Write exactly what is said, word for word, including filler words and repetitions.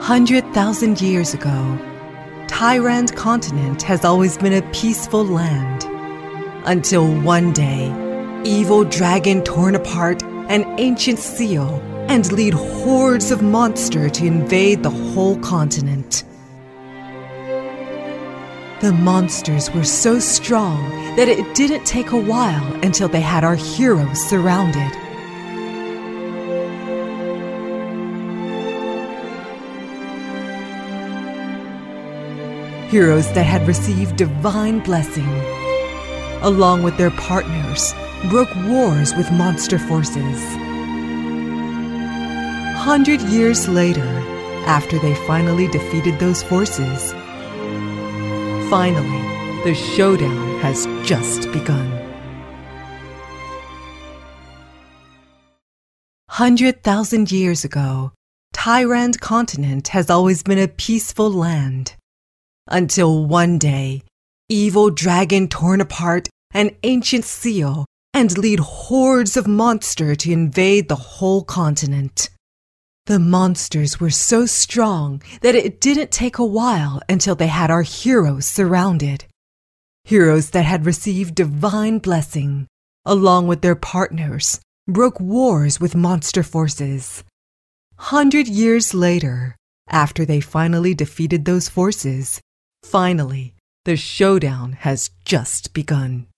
Hundred thousand years ago, Tyrant Continent has always been a peaceful land. Until one day, evil dragon torn apart an ancient seal and lead hordes of monsters to invade the whole continent. The monsters were so strong that it didn't take a while until they had our heroes surrounded. Heroes that had received divine blessing, along with their partners, broke wars with monster forces. Hundred years later, after they finally defeated those forces, finally, the showdown has just begun. Hundred thousand years ago, Tyrant Continent has always been a peaceful land. Until one day, evil dragon torn apart an ancient seal and lead hordes of monsters to invade the whole continent. The monsters were so strong that it didn't take a while until they had our heroes surrounded. Heroes that had received divine blessing, along with their partners, broke wars with monster forces. Hundred years later, after they finally defeated those forces, finally, the showdown has just begun.